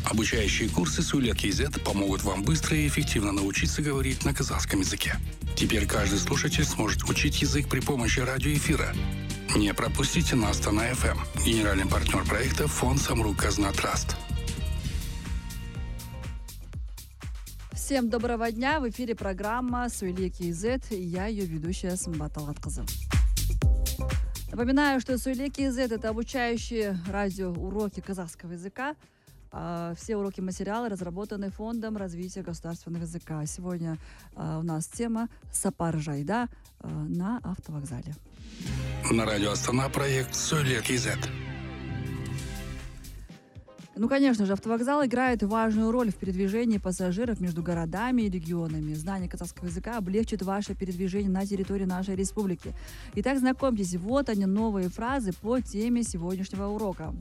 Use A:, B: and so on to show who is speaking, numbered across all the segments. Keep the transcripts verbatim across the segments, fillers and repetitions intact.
A: Обучающие курсы Сөйлет кз помогут вам быстро и эффективно научиться говорить на казахском языке. Теперь каждый слушатель сможет учить язык при помощи радиоэфира. Не пропустите на Астана эф эм. Генеральный партнер проекта фонд Самрук Казна Траст.
B: Всем доброго дня! В эфире программа Сөйлет кз и я, ее ведущая Сымбат Талғатқызы. Напоминаю, что Сөйлет кз – это обучающие радиоуроки казахского языка. Все уроки материалы разработаны Фондом развития государственного языка. Сегодня у нас тема «Сапар Жайда» на автовокзале.
A: На радио Астана проект Сөйлет кз.
B: Ну, конечно же, автовокзал играет важную роль в передвижении пассажиров между городами и регионами. Знание казахского языка облегчит ваше передвижение на территории нашей республики. Итак, знакомьтесь, вот они, новые фразы по теме сегодняшнего урока.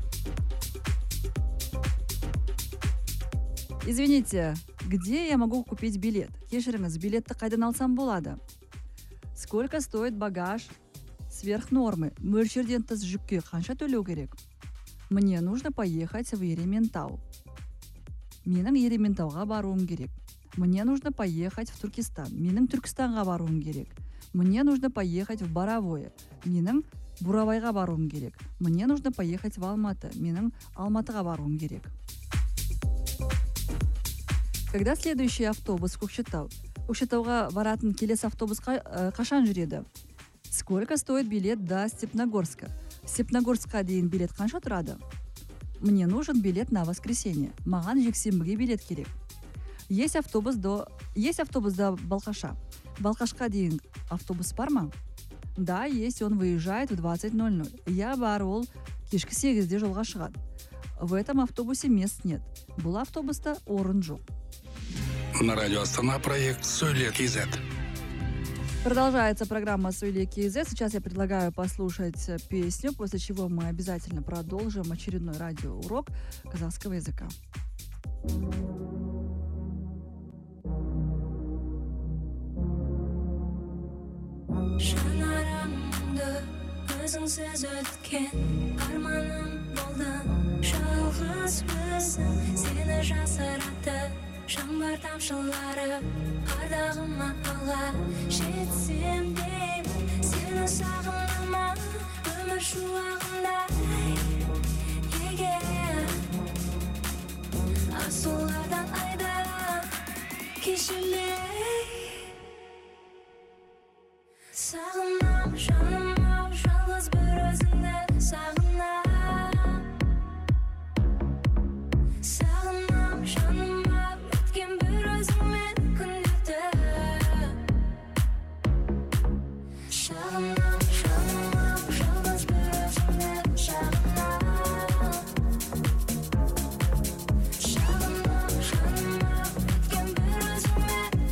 B: Извините, где я могу купить билет? Кешіріңіз, билетті қайдан алсам болады? Сколько стоит багаж сверх нормы? Мөлшерден тыс жүкке қанша төлеу керек? Мне нужно поехать в Ерейментау. Менің Ерейментауға баруым керек. Мне нужно поехать в Туркестан. Менің Түркістанға баруым керек. Мне нужно поехать в Боровое. Менің Буравайға баруым керек. Мне нужно поехать в Алматы. Менің Алматыға баруым керек. Когда следующий автобус в Көкшетау? Көкшетауға баратын келесі автобусқа қашан жүреді? Сколько стоит билет до Степногорска? Степногорскқа дейін билет қанша тұрады? Мне нужен билет на воскресенье. Маған жексенбіге билет керек. Есть автобус до есть автобус до Балқаша. Балқашқа дейін автобус бар ма? Да, есть, он выезжает в двадцать ноль ноль. Я бар, ол кешкі сегізде жолға шығады. В этом автобусе мест нет. Бұл автобуста орын жоқ.
A: На радио Астана проект Сөйлет кз.
B: Продолжается программа Сөйлет кз. Сейчас я предлагаю послушать песню, после чего мы обязательно продолжим очередной радиоурок казахского языка.
C: Шанарамды өзіңсіз өткен арманым болды. Жалғыз өзің сені жасырады. Жаңбыр тамшылары ардағыма ала жетсем деймін. Сені сағынама өмір шуағындай. Егер асулардан айда кешірмей. Сағынам жаным ау, жалғыз бір өзіңді сағынам. Сағынам жаным ау, өткен бір өзіңмен күндерді. Шағынам жаным ау, жалғыз бір өзіңді шағынам. Шағынам жаным ау, өткен бір өзіңмен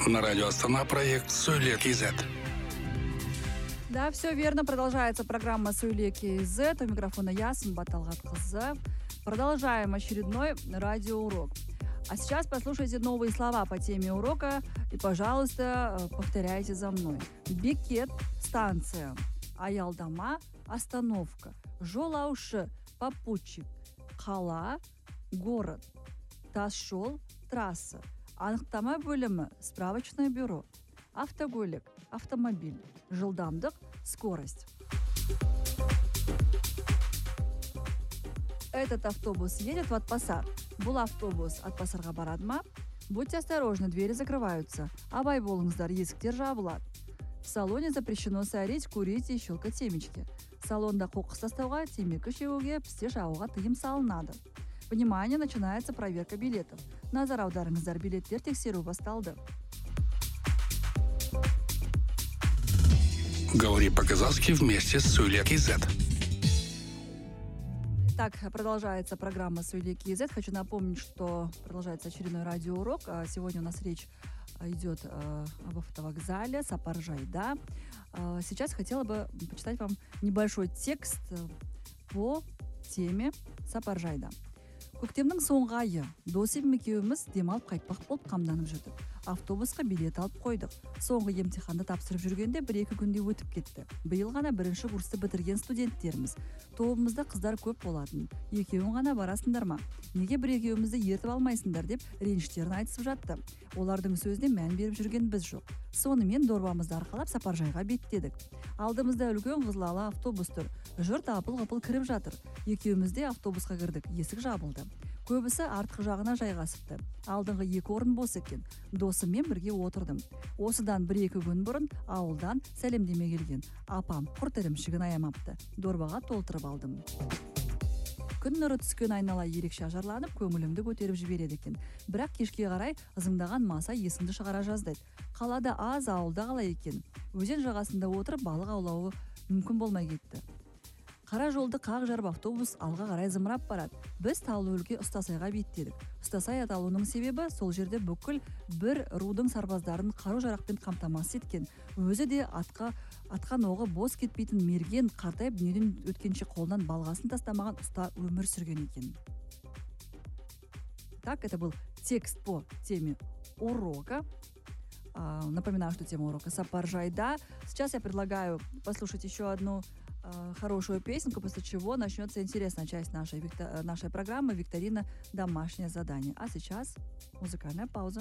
A: На радио Астана проект «Сөйле КЗ».
B: Да, все верно. Продолжается программа «Сөйле КЗ». У микрофона я, Сымбат Талгатқызы. Продолжаем очередной радиоурок. А сейчас послушайте новые слова по теме урока и, пожалуйста, повторяйте за мной. Бекет – станция. Аялдама – остановка. Жолаушы – попутчик. Қала – город. Тасжол – трасса. Анықтама бөлімі – справочное бюро. Автокөлік – автомобиль. Жылдамдық – скорость. Этот автобус едет в Атбасар. Бұл автобус Атбасарға барады ма? Будьте осторожны, двери закрываются. Абай болыңыздар, есіктер жабылады. В салоне запрещено сорить, курить и щелкать семечки. Салонда қоқыс тастауға, темекі шегуге, пісте жағуға тыйым салынады. Внимание, начинается проверка билетов. Назар аударыңыздар, билеттер тексеру басталды.
A: Говори по-казахски вместе с «Сөйле КЗ».
B: Так, продолжается программа «Сөйле КЗ». Хочу напомнить, что продолжается очередной радиоурок. А Сегодня у нас речь а, идет а, об автовокзале Сапар-Жайда. А, Сейчас хотела бы почитать вам небольшой текст а, по теме Сапар-Жайда. Көктемнің соңғы айы досым екеуміз демалып қайтпақ болып қамданып жүрдік. Автобусқа билет алып қойдық. Соңғы емтиханды тапсырып жүргенде бір-екі күнде өтіп кетті. Биыл ғана бірінші курсты бітірген студенттеріміз. Тобымызда қыздар көп болатын. Екеуің ғана барасыңдар ма? Неге бір екеуімізді ертіп алмайсыңдар деп реніштерін айтысып жатты. Олардың сөзіне мән беріп жүрген біз жоқ. Сонымен дорбамызды арқалап Сапаржайға беттедік. Алдымызда үлкен қызылала автобус тұр. Жұрт апыл-ғапыл кіріп жатыр. Екеуміз де автобусқа кірдік. Есік жабылды. Көбісі артқы жағына жайғасыпты. Алдыңғы екі орын бос екен. Досыммен бірге отырдым. Осыдан бір-екі күн бұрын ауылдан сәлемдеме келген. Апам құрт ірімшігін аямапты. Дорбаға толтырып алдым. Күн нұры түскен айнала ерекше ажарланып, көңілімді көтеріп жібереді екен. Бірақ кешке қарай ызыңдаған маса есіңді шығара жаздайды. Қалада аз, ауылда қалай екен. Өзен жағасында отырып балық аулауы мүмкін болмай кетті. Қара жолды қақ жарып автобус алға қарай зымырап барады. Біз Таулы өлке Ұстасайға беттедік. Ұстасай аталуының себебі сол жерде бүкіл бір рудың сарбаздарын қару-жарақпен қамтамасыз еткен. Өзі де атқа атқан оғы бос кетпейтін мерген, қартайып дүниеден өткенше қолынан балғасын тастамаған ұста өмір сүрген екен. Так, это был текст по теме урока. А, Напоминаю, что тема урока Сапар-Жайда. Сейчас я предлагаю послушать еще одну хорошую песенку, после чего начнется интересная часть нашей, викто- нашей программы «Викторина. Домашнее задание». А сейчас музыкальная пауза.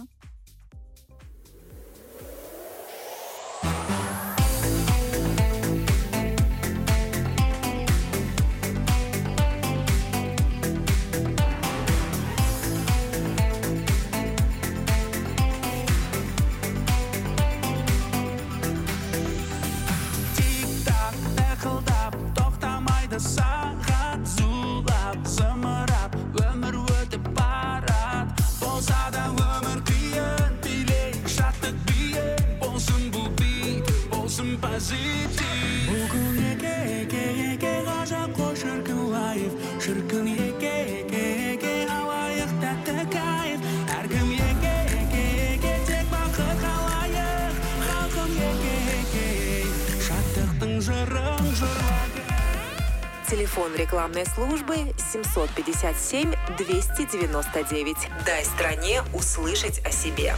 D: Сағат зулап, зымырап, өмір өтіп барат. Болса да өмір қиын, билейік шаттық биік. Болсын бұл бит, болсын позитив. Бүгін еке, еке, еке, ғажап қой шіркін лайф. Шіркін еке, еке, еке, алайық тәтті кайф. Әркім еке, еке, еке, тек бақыт қалайық. Халқым еке, еке, шаттықтың жырын жырлайық.
E: Телефон рекламной службы семьсот пятьдесят семь двести девяносто девять. Дай стране услышать о себе.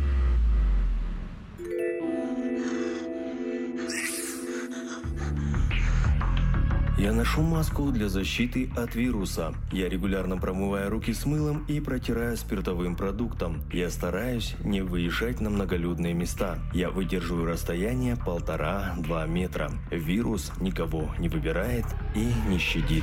F: Я ношу маску для защиты от вируса. Я регулярно промываю руки с мылом и протираю спиртовым продуктом. Я стараюсь не выезжать на многолюдные места. Я выдерживаю расстояние полтора-два метра. Вирус никого не выбирает и не щадит.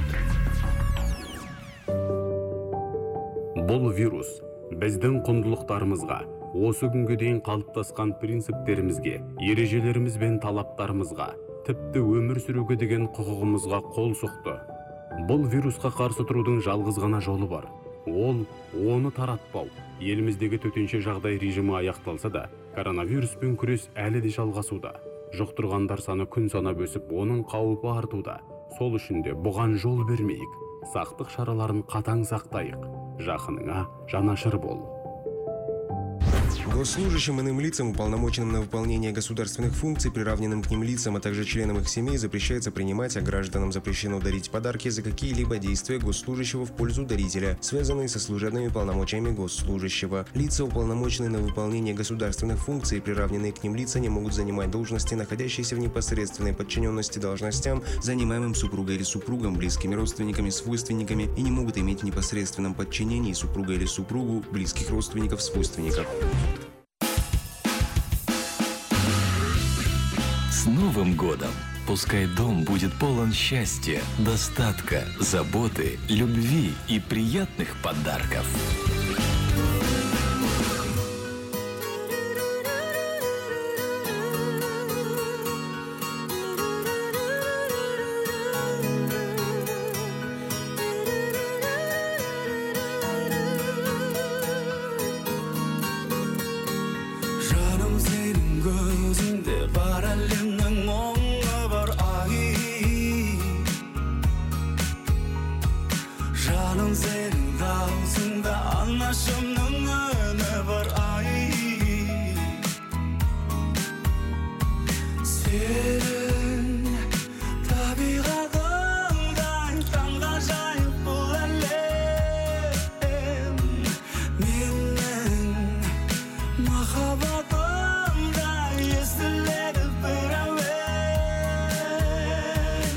G: Бұл вирус біздің құндылықтарымызға, осы күнге дейін қалыптасқан принциптерімізге, ережелеріміз бен талаптарымызға, тіпті өмір сүруге деген құқығымызға қол соқты. Бұл вирусқа қарсы тұрудың жалғыз ғана жолы бар. Ол оны таратпау. Еліміздегі төтенше жағдай режимі аяқталса да, коронавируспен күрес әлі де жалғасуда. Жұқтырғандар саны күн санап өсіп, оның қаупі артуда. Сол үшін де бұған жол бермейік. Сақтық шараларын қатаң сақтайық. Жақыныңа жанашыр бол.
H: Госслужащим, иным лицам, уполномоченным на выполнение государственных функций, приравненным к ним лицам, а также членам их семей, запрещается принимать, а гражданам запрещено дарить подарки за какие-либо действия госслужащего в пользу дарителя, связанные со служебными полномочиями госслужащего. Лица, уполномоченные на выполнение государственных функций, и приравненные к ним лица, не могут занимать должности, находящиеся в непосредственной подчиненности должностям, занимаемым супругой или супругом, близкими родственниками, свойственниками, и не могут иметь в непосредственном подчинении супруга или супругу, близких родственников, свойственников.
I: С Новым годом! Пускай дом будет полон счастья, достатка, заботы, любви и приятных подарков.
D: Жаным сенің көзіңде бар әлемнің мұңы бар ай. Жаным сенің даусыңда анашымның үні бар ай. Сенің табиғатыңдай таңғажайып бұл әлем. Менің махаббатымда естіледі бір әуен.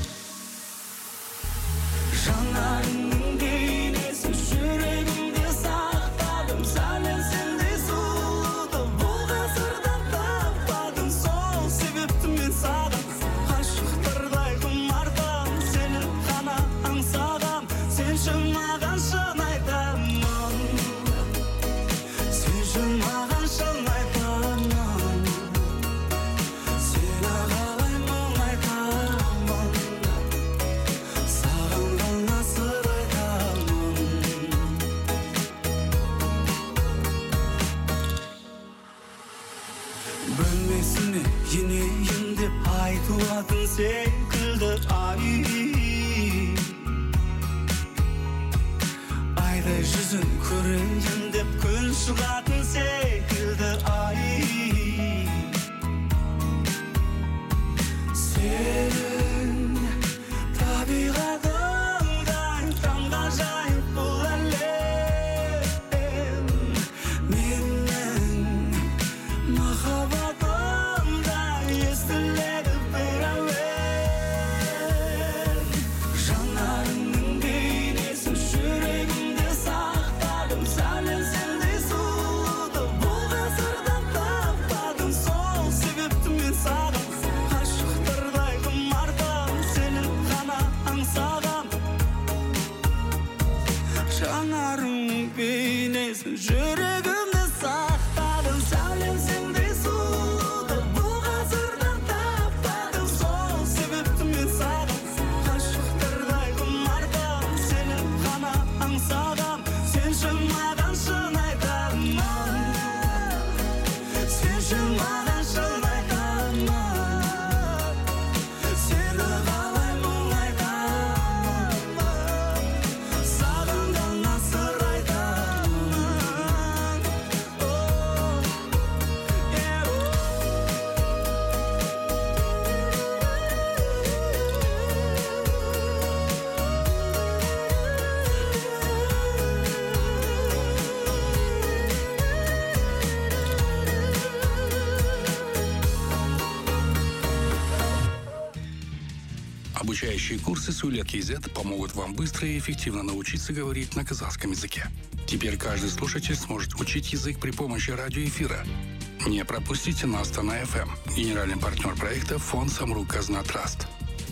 D: Жанарыңның бейнесін жүрегімде сақтадым, сәлем сендей сұлуды бұл ғасырда таппадым. Сол себепті мен саған ғашықтардай құмартам, сені ғана аңсағам, сен үшін маған шын айтамын. Сен үшін маған шын айтамын. Сені қалай мұңайтамын, саған ғана сыр айтамын. Бөлмесіне енейін деп айтылатын секілді ай. Айдай жүзін көрейін деп күн шығатын секілді ай. Сенің табиғатыңдай таңғажайып бұл әлем. Менің махаббатымда естіледі бір әуен. Жанарыңның бейнесін жүрегімде сақтадым, сәлем сендей сұлуды бұл ғасырда таппадым. Сол себепті мен саған ғашықтардай құмартам, сені ғана аңсағам. Жанарыңның бейнесін жүрегімде сақтадым, сәлем сендей сұлуды бұл ғасырда таппадым. Сол себепті мен саған ғашықтардай құмартам, сені ғана аңсағам. Сен үшін маған шын айтамын, сен үшін маған шын айтамын. Сені қалай мұңайтамын, саған ғана сыр айтамын. Оу, е, оу.
A: Обучающие курсы Суля Кейзет помогут вам быстро и эффективно научиться говорить на казахском языке. Теперь каждый слушатель сможет учить язык при помощи радиоэфира. Не пропустите на Астана эф эм. Генеральный партнер проекта фонд Самрук Казна Траст.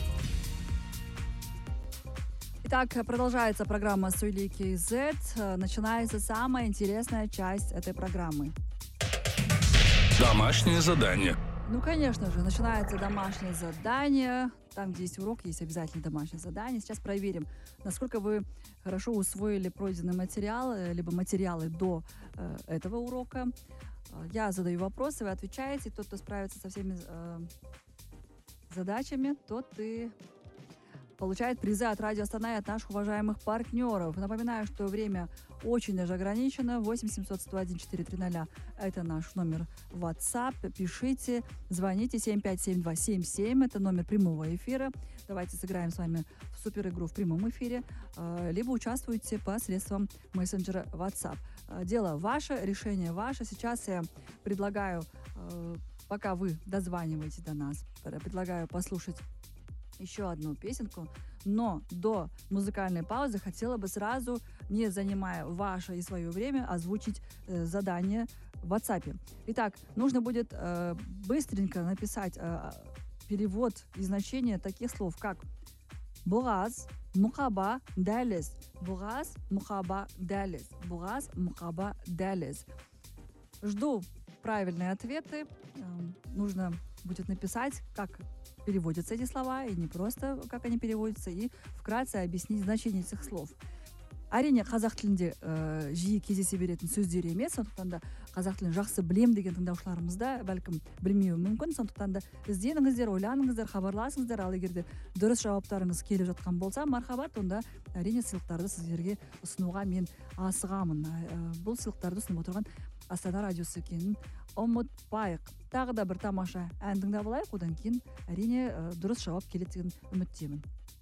B: Итак, продолжается программа Сули Кейзет. Начинается самая интересная часть этой программы.
A: Домашнее задание.
B: Ну, конечно же, начинается домашнее задание. Там, где есть урок, есть обязательно домашнее задание. Сейчас проверим, насколько вы хорошо усвоили пройденный материал, либо материалы до э, этого урока. Я задаю вопросы, вы отвечаете. Тот, кто справится со всеми э, задачами, тот и получает призы от Радио Астана и от наших уважаемых партнеров. Напоминаю, что время очень даже ограничено. восемь семьсот сто один четыре триста – это наш номер WhatsApp. Пишите, звоните семь пять семь два семь семь. Это номер прямого эфира. Давайте сыграем с вами в суперигру в прямом эфире. Либо участвуйте посредством мессенджера WhatsApp. Дело ваше, решение ваше. Сейчас я предлагаю, пока вы дозваниваете до нас, предлагаю послушать еще одну песенку, но до музыкальной паузы хотела бы сразу, не занимая ваше и свое время, озвучить э, задание в WhatsApp. Итак, нужно будет э, быстренько написать э, перевод и значение таких слов, как бугаз, мухаба, дәліз, бугаз, мухаба, дәліз, бугаз, мухаба, дәліз. Жду правильные ответы. Э, нужно будет написать, как переводятся эти слова, и не просто как они переводятся, и вкратце объяснить значение этих слов. Әрине қазақ тілінде ә, жиі кездесе беретін сөздер емес, сондықтан да қазақ тілін жақсы білем деген тыңдаушыларымыз да бәлкім білмеуі мүмкін, сондықтан да ізденіңіздер, ойланыңыздар, хабарласыңыздар, ал егер де дұрыс жауаптарыңыз келіп жатқан болса, мархабат, онда әрине сыйлықтарды сіздерге ұсынуға мен асығамын. Ә, бұл сыйлықтарды ұсынып отырған Астана радиосы екенін ұмытпайық. Тағы да бір тамаша ән тыңдап алайық, одан кейін әрине ә, дұрыс жауап келеді деген үміттемін.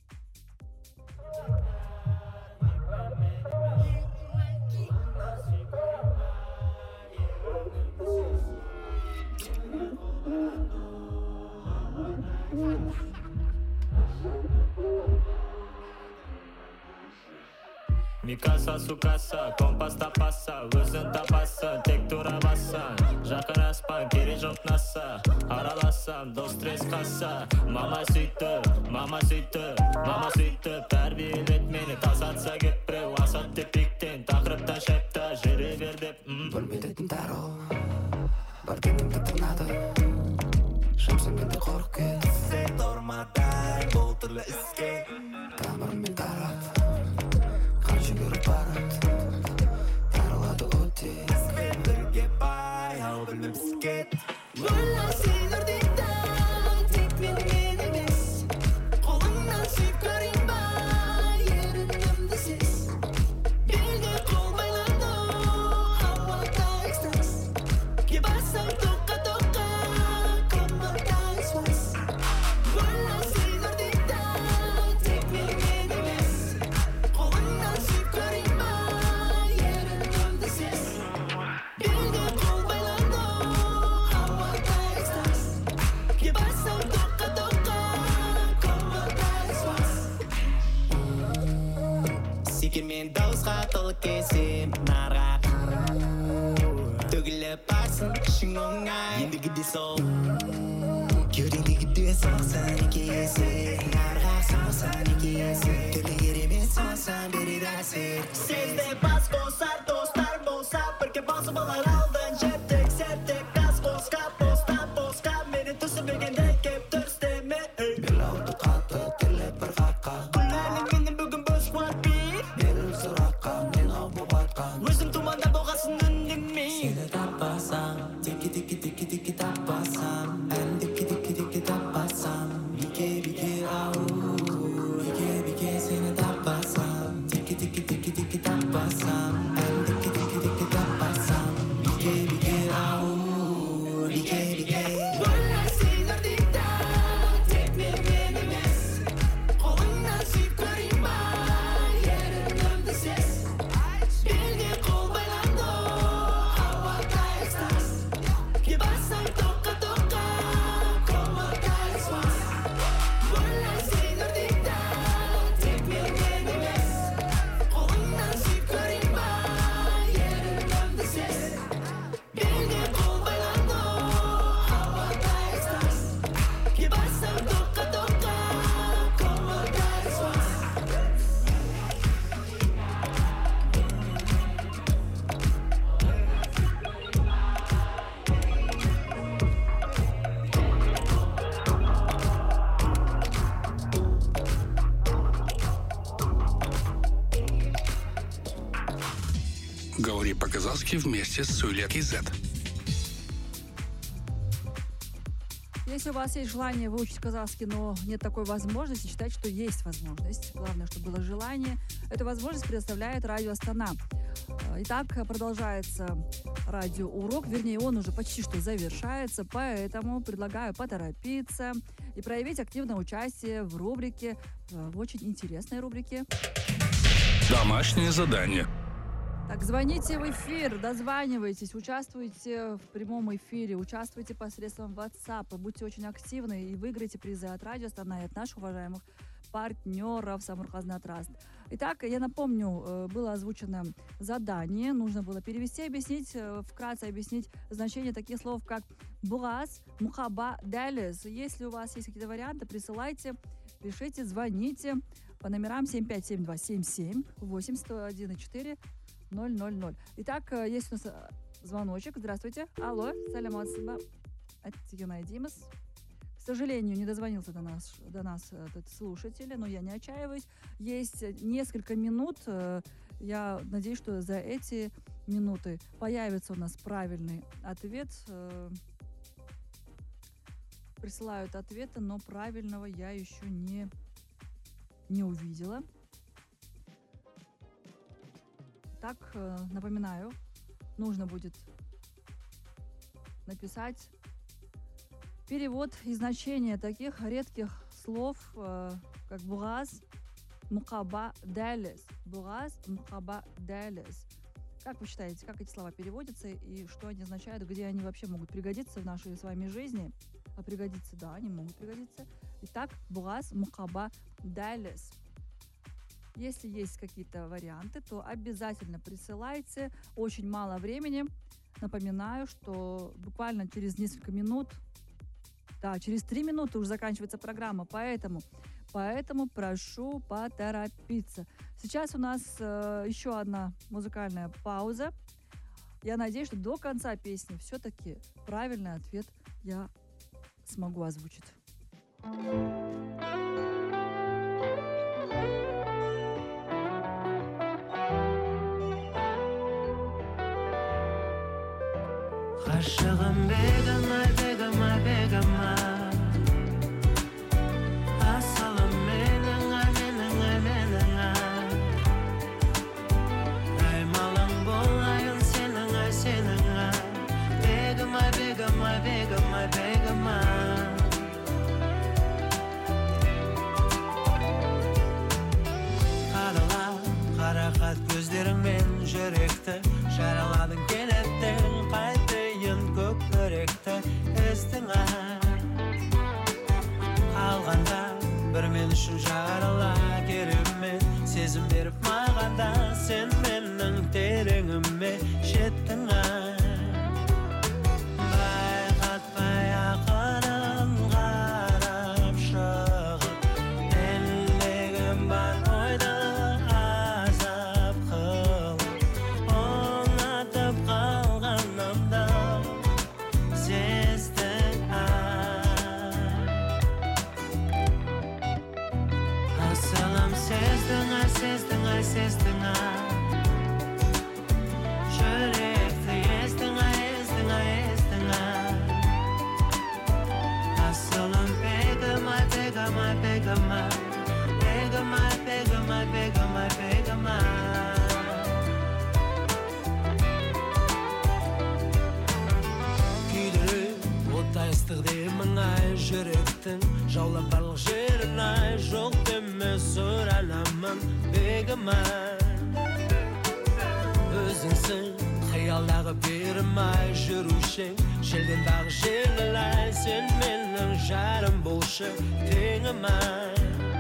J: Микаса, сукаса, компас тапаса, өзін тапасы, тек тұра баса. Жақын аспан, кере жоқ наса, араласам, дос стресс қаса. Мама сөйтті, мама сөйтті, мама сөйтті, тәрбиелет мені, тасатса кеп біреу, асат деп биктен, тақырыптан шайпта, жүре бер деп.
K: Бөлмедетін тәрі, бар денімді тырнады, шамсын менде қорық кет.
J: Сен тұрмадай, бұл түрлі іске,
K: тамырымен тарап, жүгіріп барат, тарылады өте.
J: Бізбен бірге бай, ау білмем сікет.
K: Ойла сен ұрдейді, тек менімен емес. Қолыңнан сүйіп көрейін ба, ерінімді сез. Белге қол байланды, хауада экстаз. Кебасаң тоққа-тоққа, команда экспас. Ойла сен ұрдейді, тек менімен емес. Қолыңнан сүйіп көрейін ба, ерінімді сез. Белге қол байланды, хауада экстаз. Кебасаң тоққа-тоққа, команда экспас.
J: Секермен дауысқа толы кесем, нарға төгіліп барсын, ішің оңай. Ендігіде сол, кеудеңдегіде соқсан екі есе. Нарға соқсан екі есе. Түрлі керемет соқсан берер әсер. Сезде бас қосар, достар болса, бірге басып алар алдын. Жеттік, сеттік, қас қосқа, постан босқа. Мені түсінбегенде кеп түрстеме.
K: Бел ауды қаты, тілі бір қаққа.
J: Күләлік мені бүгін бөз қуат бейт.
K: Беріл сұраққа, мен ау боп атқан.
J: Өзім туманда болғасын үндемей.
K: Сені таппасам, текі-текі-текі-текі таппасам. Ән текі-текі-текі таппасам. Бике-бике ау, бике-бике сені таппасам. Текі-текі-текі-текі таппасам. Ән текі-текі-текі таппасам. Бике-бике ау, бике-бике. Ойла сен ұрдейді, тек менімен емес. Қолыңнан сүйіп көрейін ба, ерінімді сез. Белге қол байланды, хауада экстаз. Кебасаң тоққа-тоққа, команда экспас. Ойла сен ұрдейді, тек менімен емес. Қолыңнан сүйіп көрейін ба, ерінімді сез. Белге қол байланды, хауада экстаз. Кебасаң тоққа-тоққа, команда экспас.
A: Говори по-казахски вместе с Суля Кизет.
B: Если у вас есть желание выучить казахский, но нет такой возможности, считайте, что есть возможность. Главное, чтобы было желание. Эту возможность предоставляет Радио Астана. Итак, продолжается радиоурок, вернее, он уже почти что завершается, поэтому предлагаю поторопиться и проявить активное участие в рубрике, в очень интересной рубрике.
A: Домашнее задание.
B: Так, звоните в эфир, дозванивайтесь, участвуйте в прямом эфире, участвуйте посредством WhatsApp, будьте очень активны и выиграйте призы от Радио Астана и от наших уважаемых партнеров Самурхазна Траст. Итак, я напомню, было озвучено задание, нужно было перевести, объяснить, вкратце объяснить значение таких слов, как бугаз, мухаба, дялез. Если у вас есть какие-то варианты, присылайте, пишите, звоните по номерам семь пять семь два семь семь восемь сто один четыре ноль ноль ноль. Итак, есть у нас звоночек. Здравствуйте. Алло, салям алейкум. Димас. К сожалению, не дозвонился до нас, до нас этот слушатель, но я не отчаиваюсь. Есть несколько минут. Я надеюсь, что за эти минуты появится у нас правильный ответ. Присылают ответы, но правильного я еще не, не увидела. Так, напоминаю, нужно будет написать перевод и значение таких редких слов, как бугаз, мукаба, дялез. Бугаз, мукаба, дялез. Как вы считаете, как эти слова переводятся и что они означают, где они вообще могут пригодиться в нашей с вами жизни? А пригодиться, да, они могут пригодиться. Итак, бугаз, мукаба, дялез. Если есть какие-то варианты, то обязательно присылайте. Очень мало времени. Напоминаю, что буквально через несколько минут, да, через три минуты уже заканчивается программа, поэтому, поэтому прошу поторопиться. Сейчас у нас э, еще одна музыкальная пауза. Я надеюсь, что до конца песни все-таки правильный ответ я смогу озвучить.
K: Ғашығым бегіма, бегіма, бегіма Асылым менің, менің, менің Аймалың болайын сенің, сенің Бегіма, бегіма, бегіма, бегіма Қарала, қарақат көздеріңмен жүректі Жараладың келеттің көк өректі естіңа Қалғанда бір мен үшін жарала керемет Сезім беріп мағанда сен менің тереңіме жеттіңа Байқатпай ақырын қарап шығып Әлдегім бар ойды азап қылып Оңатып қалғанымда Сездің, сездің, жүректі естің, естің, естің Асылым бегіма, бегіма, бегіма Бегіма, бегіма, бегіма, бегіма Күйдіріп оттай ыстық демің ай жүректің Жаулап барлық жерін ай жоқ деме сұранамын бегіма Өзіңсің қиялдағы берім ай жүрушең Желден дағы жеңіл ай сен менің жарым болшы теңім ай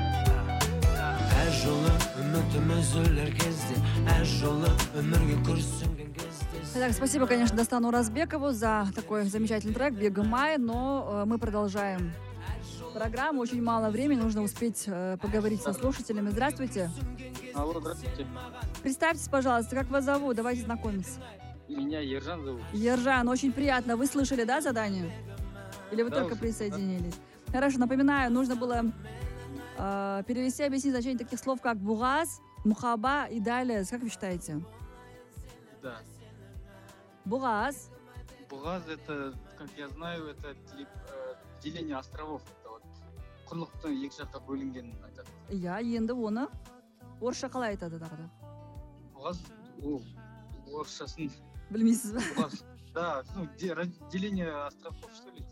K: Әр жолы үмітім үзілер кезде Әр жолы өмірге күрсінген кезде
B: Так, спасибо, конечно, Достану Разбекову за такой замечательный трек «Бегмай», но э, мы продолжаем программу. Очень мало времени, нужно успеть э, поговорить со слушателями. Здравствуйте.
L: Алло, здравствуйте.
B: Представьтесь, пожалуйста, как вас зовут? Давайте знакомиться.
L: Меня Ержан зовут.
B: Ержан, очень приятно. Вы слышали, да, задание? Или вы
L: Да,
B: только
L: уже,
B: присоединились? Да. Хорошо, напоминаю, нужно было э, перевести, объяснить значение таких слов, как бугаз, мухаба и далее. Как вы считаете?
L: Да.
B: Бугаз.
L: Бугаз это, как я знаю, это теле- э, деление островов, это вот құрлықтың екі жаққа бөлінгенін айтады.
B: Иә, енді оны орысша қалай айтады тағы да?
L: Бұғаз, ол орысшасын
B: Білмейсіз ба?
L: бұғаз. Да, ну, де- ра- деление островов, что ли?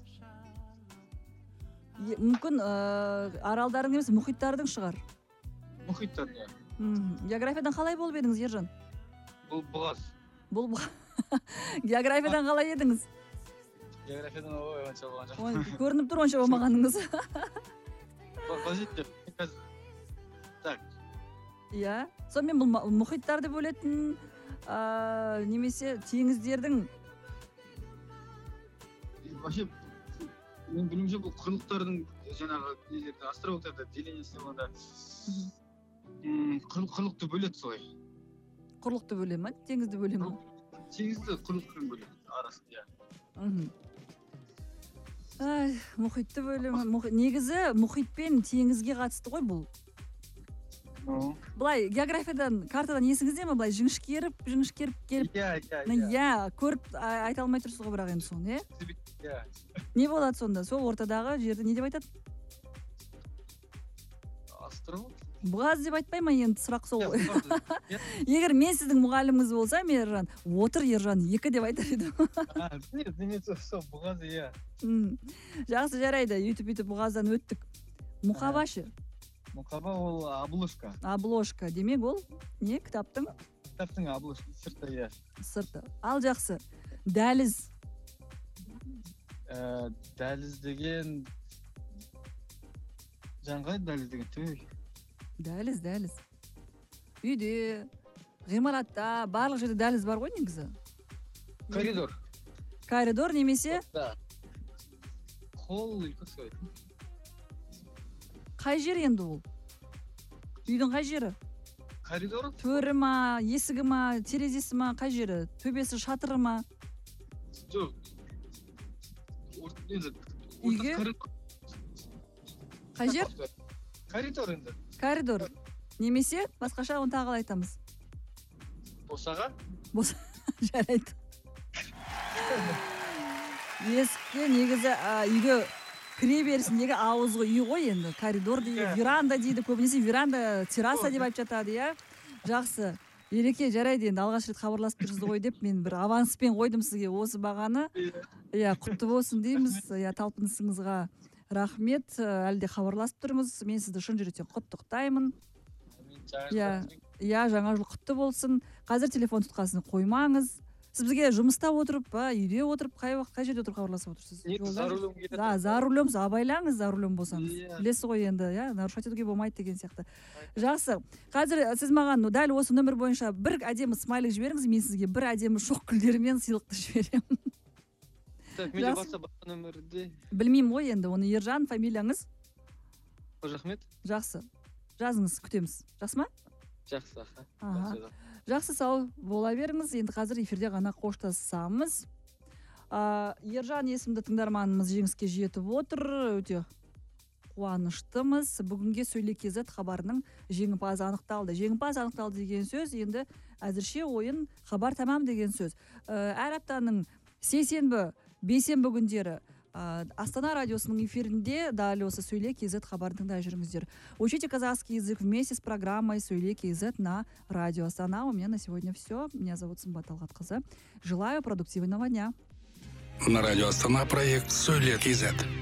B: Е- Мүмкін ә, аралдардың емес, мұхиттардың шығар.
L: Мұхиттар, иә.
B: Мгм. Географиядан қалай болып едіңіз, Ержан?
L: Бұл бұғаз.
B: Бұл бұ- географиядан қалай едіңіз?
L: Географиядан ой, онша болған жоқ.
B: Ой, көрініп тұр онша болмағаныңыз.
L: По- Подождите, қазір- так,
B: Иә. Сонымен бұл ма- мұхиттарды бөлетін ә, немесе теңіздердің
L: вообще мен білуімше бұл құрлықтардың жаңағы нелерді островтарда делениясы болғанда м, құр- құрлықты бөледі солай.
B: құрлықты бөле ма, теңізді бөле ма?
L: Теңізді құрлықтан бөледі арасын, иә.
B: Мгм. Ай, мұхитты бөле ма? Мұхи- Негізі мұхит пен теңізге қатысты ғой бұл.
L: Ну,
B: Былай географиядан, картадан есіңізде ме? Былай жіңішкеріп, жіңішкеріп келіп,
L: иә, иә,
B: ну,
L: иә.
B: иә, көріп а- айта алмай тұрсыз ғой бірақ енді соны, иә?
L: Иә.
B: Не болады сонда? Сол ортадағы жерді не деп айтады?
L: Остров?
B: Бұғаз деп айтпай ма енді, сұрақ сол
L: Иә,
B: ғой.
L: бұғаз. Иә.
B: Егер мен сіздің мұғаліміңіз болсам, Ержан, отыр Ержан, екі деп айтар едім.
L: А, нет, нет, сол бұғаз, иә.
B: М, Жақсы, жарайды, үйтіп-үйтіп бұғаздан өттік. Мұқаба ше?
L: Мұқаба ол обложка.
B: Обложка. Демек ол не? Кітаптың
L: Кітаптың обложка, сырты, иә.
B: сырты. Ал жақсы. Дәліз.
L: Ә, Дәліз деген... Жаңғай дәліз деген, төй.
B: Дәліз, дәліз. Үйде, ғимаратта, барлық жерде дәліз бар ғой негізі.
L: Коридор.
B: Коридор немесе
L: Да. Холл, или как сказать?
B: қай жер енді ол? Үйдің қай жері?
L: Коридор?
B: Төрі ма, есігі ма, терезесі ма, қай жері? Төбесі, шатыры ма?
L: Жоқ. Ор- енді,
B: Үйге?
L: орта коридор.
B: Қай жер?
L: Коридор енді.
B: Коридор. Немесе басқаша оны тағы айтамыз.
L: Босаға?
B: Бос жарайды. Есікке негізі а, үйге кіре берісіндегі ауызғы үй ғой енді. Коридор дейді,
L: Иә.
B: веранда дейді, көбінесе веранда, терраса деп айтып жатады, иә. Жақсы. Ереке, жарайды енді алғаш рет хабарласып тұрсыз ғой деп мен бір аванспен қойдым сізге осы бағаны. Иә, құтты болсын дейміз. Иә, талпынысыңызға рахмет. Әлде хабарласып тұрмыз. Мен сізді шын жүректен құттықтаймын. Иә, иә, жаңа жыл құтты болсын. Қазір телефон тұтқасын қоймаңыз. Сіз бізге жұмыста отырып, ба, үйде отырып, қай уақыт, қай жерде отырып хабарласып отырсыз?
L: Нет, за рулем кетеді.
B: За, за рулем, абайлаңыз за рулем болсаңыз.
L: Иә.
B: Білесіз ғой енді, иә, нарушать етуге болмайды деген сияқты. Жақсы. Қазір сіз маған дәл осы нөмір бойынша бір әдемі смайлик жіберіңіз, мен сізге бір әдемі шоқ гүлдермен сыйлықты жіберемін.
L: Так, менде
B: Жақсы.
L: WhatsApp нөмірде.
B: Білмеймін ғой енді, оны Ержан, фамилияңыз?
L: Қожахмет?
B: Жақсы. Жазыңыз, күтеміз. Жақсы ма?
L: Жақсы, аха.
B: Аха.
L: Жақсы.
B: Жақсы, сау бола беріңіз. Енді қазір эфирде ғана қоштасамыз. А, Ержан есімді тыңдарманымыз жеңіске жетіп отыр. Өте қуаныштымыз. Бүгінге Сөйле кз хабарының жеңімпазы анықталды. Жеңімпаз анықталды деген сөз енді әзірше ойын хабар тамам деген сөз. Ә, әр аптаның сейсенбі, бейсенбі күндері ә, Астана радиосының эфирінде дәл осы Сөйле кз хабарын тыңдай жүріңіздер. Учите казахский язык вместе с программой Сөйле кз на радио Астана. У меня на сегодня все. Меня зовут Сымбат Талғатқызы. Желаю продуктивного дня.
A: На радио Астана проект «Сөйле кз».